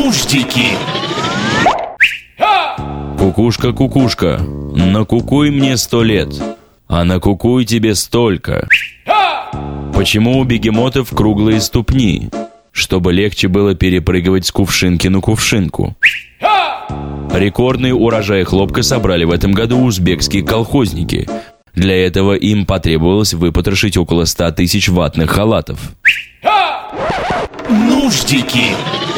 Нуждики. Кукушка, кукушка, накукуй мне 100 лет, а накукуй тебе столько. Почему у бегемотов круглые ступни? Чтобы легче было перепрыгивать с кувшинки на кувшинку. Рекордный урожай хлопка собрали в этом году узбекские колхозники. Для этого им потребовалось выпотрошить около 100 тысяч ватных халатов. Нуждики.